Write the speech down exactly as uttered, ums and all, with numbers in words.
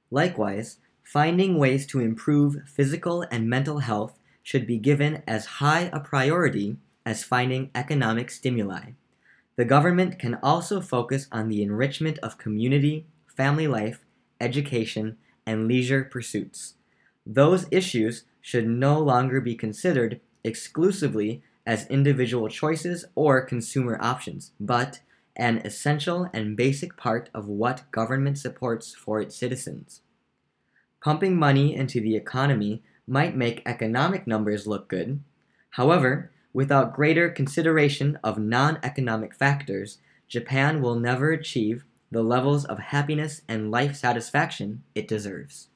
Likewise, finding ways to improve physical and mental health should be given as high a priority as finding economic stimuli. The government can also focus on the enrichment of community, family life, education, and leisure pursuits. Those issues should no longer be considered exclusively as individual choices or consumer options, but an essential and basic part of what government supports for its citizens. Pumping money into the economy might make economic numbers look good. However, without greater consideration of non-economic factors, Japan will never achieve the levels of happiness and life satisfaction it deserves.